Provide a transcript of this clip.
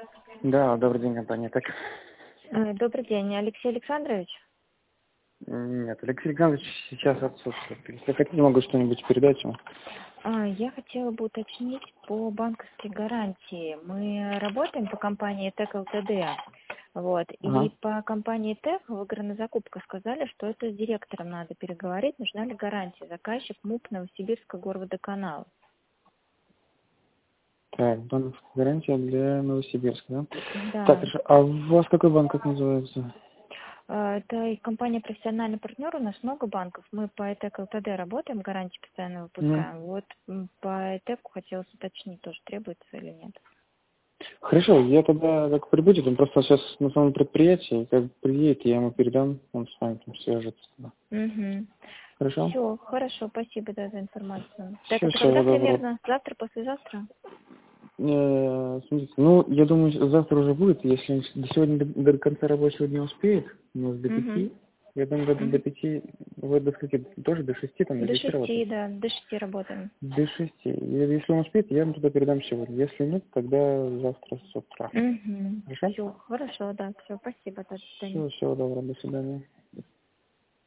Да, добрый день, компания. Так, Добрый день, Алексей Александрович. нет, Алексей Александрович сейчас отсутствует. Если хотите, могу что-нибудь передать ему. Я хотела бы уточнить по банковской гарантии. Мы работаем по компании ТЭК ЛТД. Вот. И Ага. по компании ТЭК в «Агронозакупка» сказали, что это с директором надо переговорить, нужна ли гарантия. Заказчик МУП Новосибирска горводоканал. Так, банковская гарантия для Новосибирска, да? Так, Да. хорошо. А у вас какой банк, как называется? Это и компания «Профессиональный партнер», у нас много банков. Мы по ТЭК ЛТД работаем, гарантии постоянно Мгм. выпускаем. Вот по ТЭКу хотелось уточнить, тоже требуется или нет. Хорошо, я тогда, как прибудет, он просто сейчас на самом предприятии, как приедет, я ему передам, он с вами там свяжется. Да. Угу. Хорошо? Все, хорошо, спасибо, да, за информацию. Так, Все, это когда всего доброго. примерно? Завтра, послезавтра? Смотрите, ну, я думаю, завтра уже будет, если он сегодня до конца рабочего дня успеет, у нас до Угу. 5, я думаю, до Угу. 5, вот до скольки, тоже до 6, там, до До 10 работает. 6, да, до 6 работаем. До 6. Если он успеет, я ему туда передам сегодня. Если нет, тогда завтра с утра. Угу. Хорошо? Все, хорошо, да, все, спасибо, до свидания. Всего доброго, до свидания.